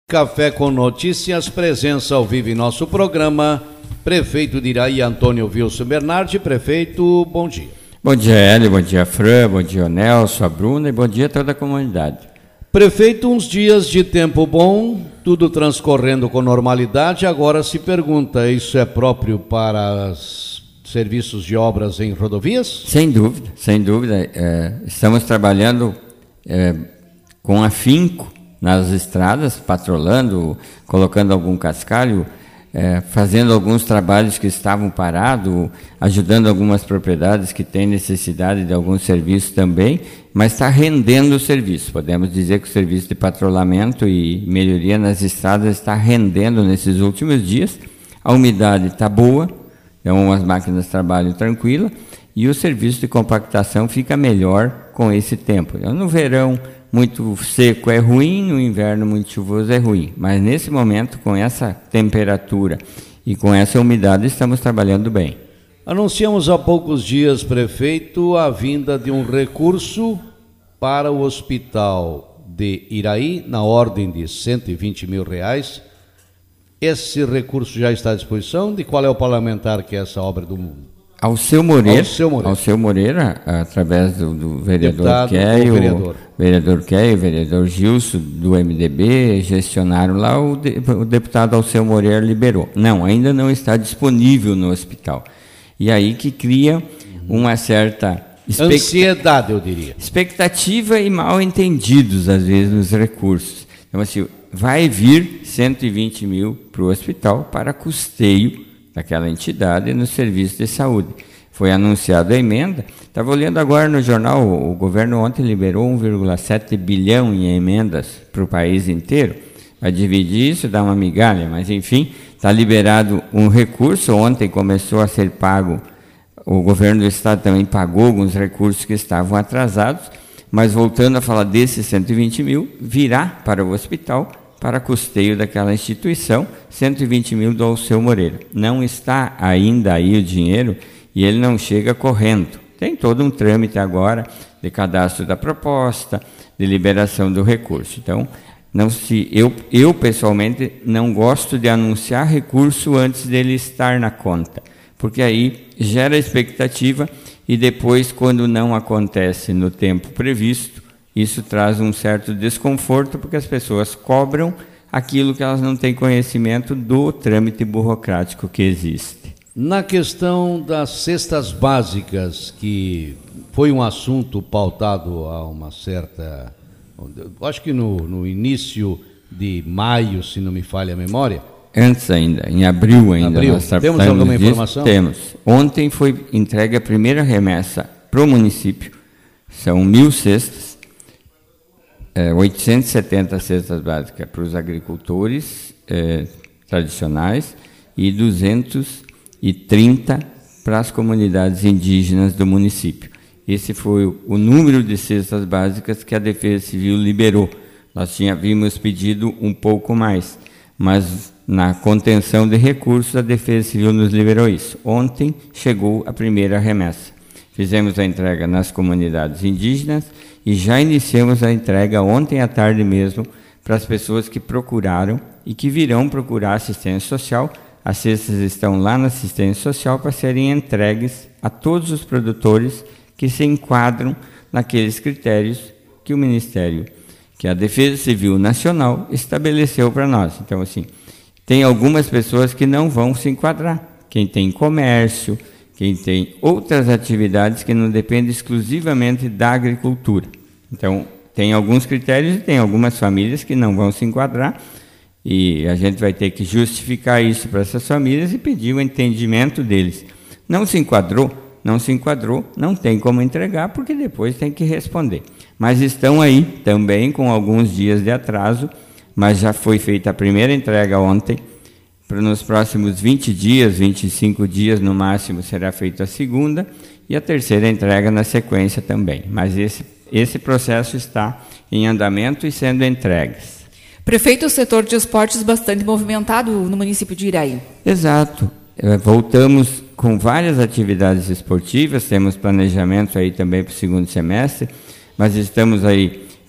Café com Notícias, presença ao vivo em nosso programa. Prefeito de Iraí, Antônio Wilson Bernardi. Prefeito, bom dia. Bom dia, Hélio, bom dia, Fran, bom dia, Nelson, a Bruna e bom dia a toda a comunidade. Prefeito, uns dias de tempo bom, tudo transcorrendo com normalidade. Agora se pergunta, isso é próprio para os serviços de obras em rodovias? Sem dúvida, sem dúvida. Estamos trabalhando com afinco nas estradas, patrolando, colocando algum cascalho, fazendo alguns trabalhos que estavam parados, ajudando algumas propriedades que têm necessidade de alguns serviços também, mas está rendendo o serviço. Podemos dizer que o serviço de patrulhamento e melhoria nas estradas está rendendo nesses últimos dias. A umidade está boa, então as máquinas trabalham tranquila e o serviço de compactação fica melhor com esse tempo. No verão, muito seco é ruim, no inverno muito chuvoso é ruim, mas nesse momento, com essa temperatura e com essa umidade, estamos trabalhando bem. Anunciamos há poucos dias, prefeito, a vinda de um recurso para o hospital de Iraí, na ordem de R$120 mil. Esse recurso já está à disposição? De qual é o parlamentar que é essa obra do mundo? Alceu Moreira, através do vereador Keio, o vereador Gilson, do MDB, gestionaram lá, o deputado Alceu Moreira liberou. Não, ainda não está disponível no hospital. E aí que cria uma certa ansiedade, eu diria. Expectativa e mal entendidos, às vezes, nos recursos. Então, assim, vai vir 120 mil para o hospital para custeio daquela entidade no serviço de saúde. Foi anunciada a emenda. Estava olhando agora no jornal, o governo ontem liberou 1,7 bilhão em emendas para o país inteiro. Vai dividir isso, dar uma migalha, mas enfim, está liberado um recurso. Ontem começou a ser pago, o governo do estado também pagou alguns recursos que estavam atrasados, mas voltando a falar desses 120 mil, virá para o hospital para custeio daquela instituição, 120 mil do Alceu Moreira. Não está ainda aí o dinheiro e ele não chega correndo. Tem todo um trâmite agora de cadastro da proposta, de liberação do recurso. Então, eu pessoalmente não gosto de anunciar recurso antes dele estar na conta, porque aí gera expectativa e depois, quando não acontece no tempo previsto, isso traz um certo desconforto, porque as pessoas cobram aquilo que elas não têm conhecimento do trâmite burocrático que existe. Na questão das cestas básicas, que foi um assunto pautado a uma certa... acho que no início de maio, se não me falha a memória. Antes ainda, em abril ainda. Nós temos alguma informação? Temos. Ontem foi entregue a primeira remessa para o município. São 1.000 cestas. 870 cestas básicas para os agricultores tradicionais e 230 para as comunidades indígenas do município. Esse foi o número de cestas básicas que a Defesa Civil liberou. Nós tínhamos pedido um pouco mais, mas na contenção de recursos a Defesa Civil nos liberou isso. Ontem chegou a primeira remessa. Fizemos a entrega nas comunidades indígenas e já iniciamos a entrega ontem à tarde mesmo para as pessoas que procuraram e que virão procurar assistência social. As cestas estão lá na assistência social para serem entregues a todos os produtores que se enquadram naqueles critérios que o Ministério, que a Defesa Civil Nacional estabeleceu para nós. Então, assim, tem algumas pessoas que não vão se enquadrar. Quem tem comércio, quem tem outras atividades que não dependem exclusivamente da agricultura. Então, tem alguns critérios e tem algumas famílias que não vão se enquadrar e a gente vai ter que justificar isso para essas famílias e pedir o entendimento deles. Não se enquadrou, não tem como entregar porque depois tem que responder. Mas estão aí também com alguns dias de atraso, mas já foi feita a primeira entrega ontem. Nos próximos 20 dias, 25 dias no máximo, será feita a segunda e a terceira entrega na sequência também. Mas esse processo está em andamento e sendo entregues. Prefeito, o setor de esportes bastante movimentado no município de Iraí. Exato. Voltamos com várias atividades esportivas, temos planejamento aí também para o segundo semestre, mas estamos aí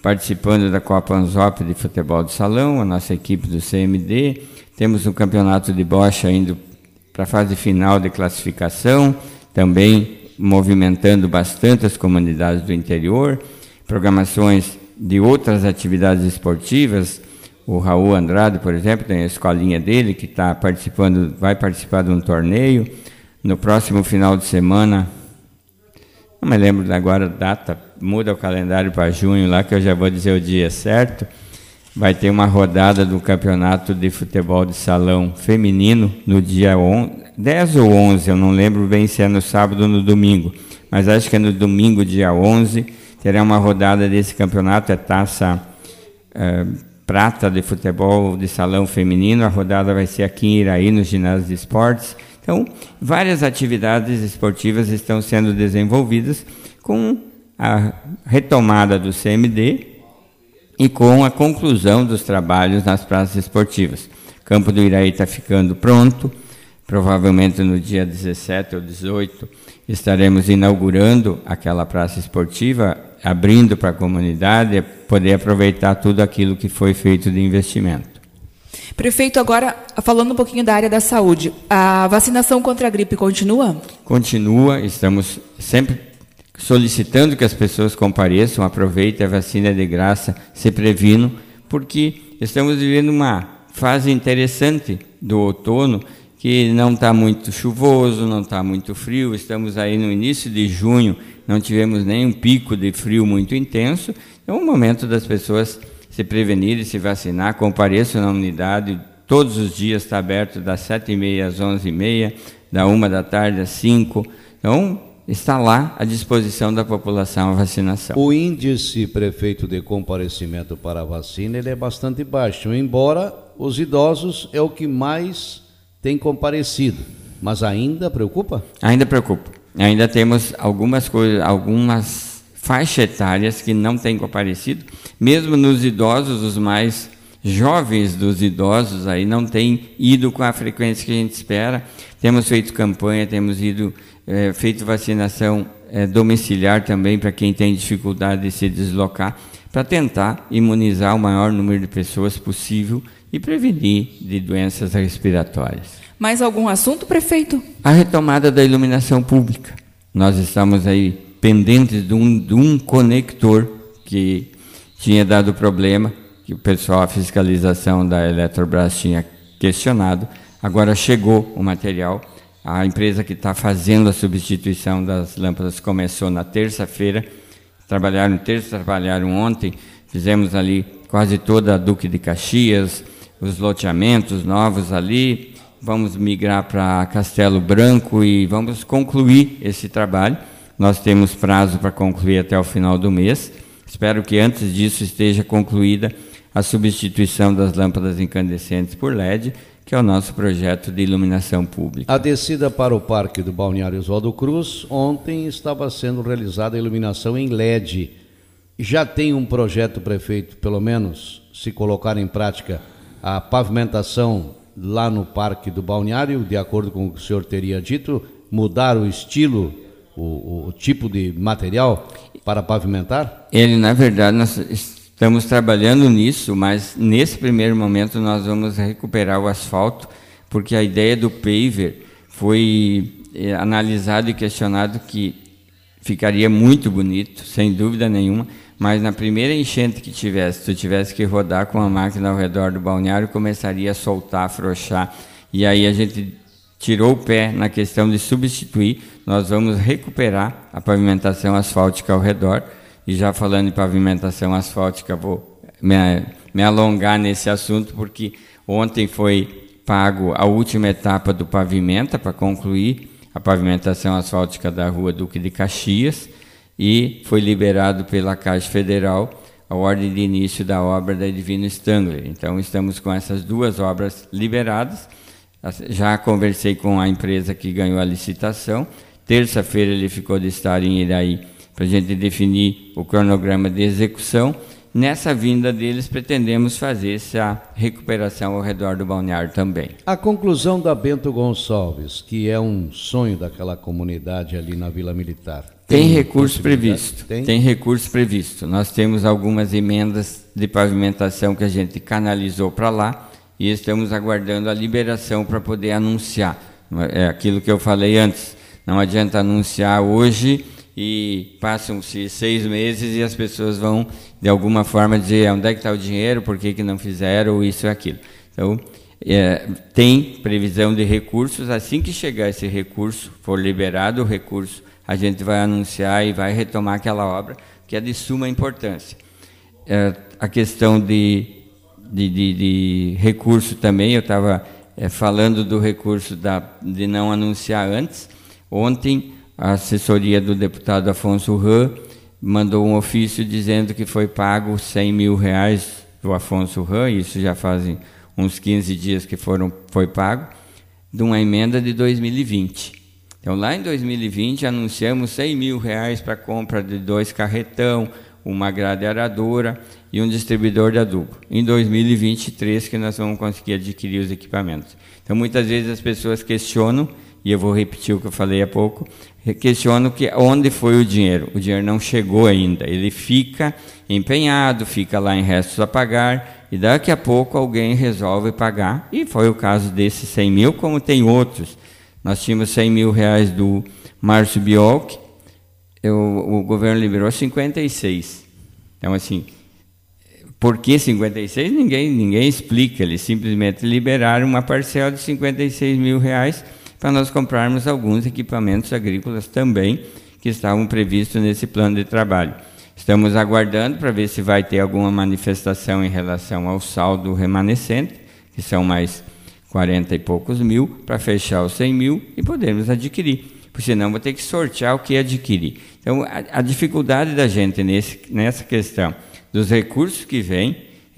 participando da Copa Anzop de futebol de salão, a nossa equipe do CMD. Temos um campeonato de bocha indo para a fase final de classificação, também movimentando bastante as comunidades do interior. Programações de outras atividades esportivas. O Raul Andrade, por exemplo, tem a escolinha dele que está participando, vai participar de um torneio. No próximo final de semana, não me lembro agora a data, muda o calendário para junho lá, que eu já vou dizer o dia certo. Vai ter uma rodada do campeonato de futebol de salão feminino no dia 10 ou 11, eu não lembro bem se é no sábado ou no domingo, mas acho que é no domingo, dia 11, terá uma rodada desse campeonato, é taça prata de futebol de salão feminino. A rodada vai ser aqui em Iraí, no ginásio de esportes. Então, várias atividades esportivas estão sendo desenvolvidas com a retomada do CMD e com a conclusão dos trabalhos nas praças esportivas. O Campo do Iraí está ficando pronto, provavelmente no dia 17 ou 18 estaremos inaugurando aquela praça esportiva, abrindo para a comunidade poder aproveitar tudo aquilo que foi feito de investimento. Prefeito, agora falando um pouquinho da área da saúde, a vacinação contra a gripe continua? Continua, estamos sempre solicitando que as pessoas compareçam, aproveitem, a vacina é de graça, se previnam, porque estamos vivendo uma fase interessante do outono, que não está muito chuvoso, não está muito frio, estamos aí no início de junho, não tivemos nenhum pico de frio muito intenso, é o momento das pessoas se prevenirem, se vacinar, compareçam na unidade, todos os dias está aberto das 7h30 às 11h30, da 1 da tarde às 5h, então está lá à disposição da população a vacinação. O índice, prefeito, de comparecimento para a vacina, ele é bastante baixo, embora os idosos é o que mais tem comparecido, mas ainda preocupa? Ainda preocupa. Ainda temos algumas coisas, algumas faixas etárias que não têm comparecido, mesmo nos idosos, os mais jovens dos idosos aí não têm ido com a frequência que a gente espera. Temos feito campanha, temos feito vacinação domiciliar também para quem tem dificuldade de se deslocar, para tentar imunizar o maior número de pessoas possível e prevenir de doenças respiratórias. Mais algum assunto, prefeito? A retomada da iluminação pública. Nós estamos aí pendentes de um conector que tinha dado problema, que o pessoal, a fiscalização da Eletrobras tinha questionado. Agora chegou o material. A empresa que está fazendo a substituição das lâmpadas começou na terça-feira. Trabalharam ontem. Fizemos ali quase toda a Duque de Caxias, os loteamentos novos ali. Vamos migrar para Castelo Branco e vamos concluir esse trabalho. Nós temos prazo para concluir até o final do mês. Espero que antes disso esteja concluída a substituição das lâmpadas incandescentes por LED, que é o nosso projeto de iluminação pública. A descida para o Parque do Balneário Oswaldo Cruz, ontem estava sendo realizada a iluminação em LED. Já tem um projeto, prefeito, pelo menos, se colocar em prática a pavimentação lá no Parque do Balneário, de acordo com o que o senhor teria dito, mudar o estilo, o tipo de material para pavimentar? Na verdade, nós estamos trabalhando nisso, mas nesse primeiro momento nós vamos recuperar o asfalto, porque a ideia do paver foi analisado e questionado que ficaria muito bonito, sem dúvida nenhuma, mas na primeira enchente que tu tivesse que rodar com a máquina ao redor do balneário, começaria a soltar, afrouxar, e aí a gente tirou o pé na questão de substituir. Nós vamos recuperar a pavimentação asfáltica ao redor, e já falando em pavimentação asfáltica, vou me alongar nesse assunto, porque ontem foi pago a última etapa do Pavimenta para concluir a pavimentação asfáltica da rua Duque de Caxias, e foi liberado pela Caixa Federal a ordem de início da obra da Edvino Stangler. Então, estamos com essas duas obras liberadas. Já conversei com a empresa que ganhou a licitação. Terça-feira ele ficou de estar em Iraí para a gente definir o cronograma de execução. Nessa vinda deles, pretendemos fazer essa recuperação ao redor do balneário também. A conclusão da Bento Gonçalves, que é um sonho daquela comunidade ali na Vila Militar, Tem recurso previsto. Tem recurso previsto. Nós temos algumas emendas de pavimentação que a gente canalizou para lá e estamos aguardando a liberação para poder anunciar. É aquilo que eu falei antes. Não adianta anunciar hoje e passam-se 6 meses e as pessoas vão, de alguma forma, dizer onde é que está o dinheiro, por que não fizeram, isso e aquilo. Então, tem previsão de recursos. Assim que chegar esse recurso, for liberado o recurso, a gente vai anunciar e vai retomar aquela obra que é de suma importância. A questão de recurso também, eu estava falando do recurso de não anunciar antes. Ontem, a assessoria do deputado Afonso Ram mandou um ofício dizendo que foi pago R$100 mil do Afonso Ram, isso já fazem uns 15 dias que foi pago, de uma emenda de 2020. Então, lá em 2020, anunciamos R$100 mil para a compra de 2 carretão, uma grade aradora e um distribuidor de adubo. Em 2023, que nós vamos conseguir adquirir os equipamentos. Então, muitas vezes as pessoas questionam, e eu vou repetir o que eu falei há pouco, questionam onde foi o dinheiro. O dinheiro não chegou ainda, ele fica empenhado, fica lá em restos a pagar, e daqui a pouco alguém resolve pagar, e foi o caso desses 100 mil, como tem outros. Nós tínhamos 100 mil do Márcio Biolk, o governo liberou 56. Então, assim, por que 56? Ninguém explica, eles simplesmente liberaram uma parcela de 56 mil para nós comprarmos alguns equipamentos agrícolas também, que estavam previstos nesse plano de trabalho. Estamos aguardando para ver se vai ter alguma manifestação em relação ao saldo remanescente, que são mais 40 e poucos mil, para fechar os 100 mil e podermos adquirir, porque senão vou ter que sortear o que adquirir. Então, a dificuldade da gente nessa questão dos recursos que vêm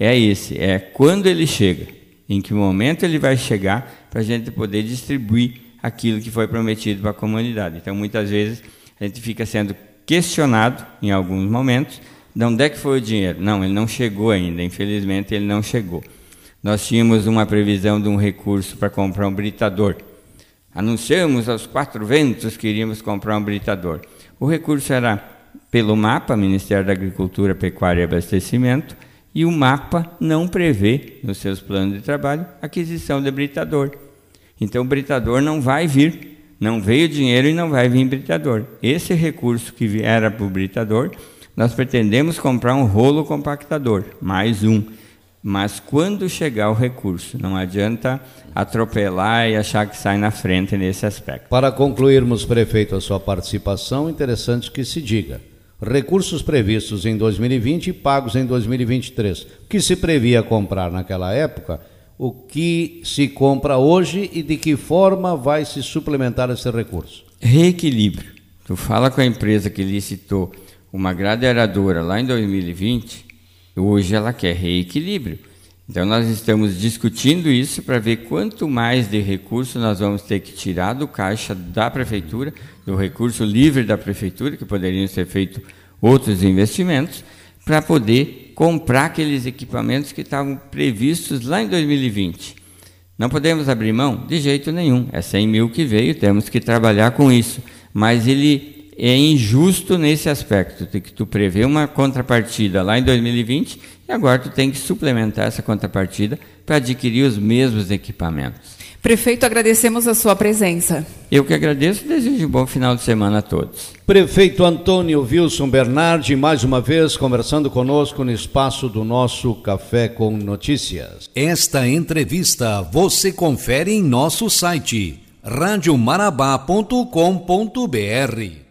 é quando ele chega, em que momento ele vai chegar, para a gente poder distribuir aquilo que foi prometido para a comunidade. Então, muitas vezes, a gente fica sendo questionado, em alguns momentos, de onde é que foi o dinheiro. Não, ele não chegou ainda, infelizmente ele não chegou. Nós tínhamos uma previsão de um recurso para comprar um britador. Anunciamos aos 4 ventos que iríamos comprar um britador. O recurso era pelo MAPA, Ministério da Agricultura, Pecuária e Abastecimento, e o MAPA não prevê, nos seus planos de trabalho, aquisição de britador. Então, o britador não vai vir, não veio dinheiro e não vai vir britador. Esse recurso que era para o britador, nós pretendemos comprar um rolo compactador, mais um. Mas quando chegar o recurso, não adianta atropelar e achar que sai na frente nesse aspecto. Para concluirmos, prefeito, a sua participação, interessante que se diga: recursos previstos em 2020 e pagos em 2023. O que se previa comprar naquela época, o que se compra hoje e de que forma vai se suplementar esse recurso? Reequilíbrio. Tu fala com a empresa que licitou uma grade aradora lá em 2020, hoje ela quer reequilíbrio. Então nós estamos discutindo isso para ver quanto mais de recurso nós vamos ter que tirar do caixa da prefeitura, do recurso livre da prefeitura, que poderiam ser feitos outros investimentos, para poder comprar aqueles equipamentos que estavam previstos lá em 2020. Não podemos abrir mão? De jeito nenhum. É 100 mil que veio, temos que trabalhar com isso. Mas ele é injusto nesse aspecto, de que tu prevê uma contrapartida lá em 2020 e agora tu tem que suplementar essa contrapartida para adquirir os mesmos equipamentos. Prefeito, agradecemos a sua presença. Eu que agradeço e desejo um bom final de semana a todos. Prefeito Antônio Wilson Bernardi, mais uma vez conversando conosco no espaço do nosso Café com Notícias. Esta entrevista você confere em nosso site radiomarabá.com.br.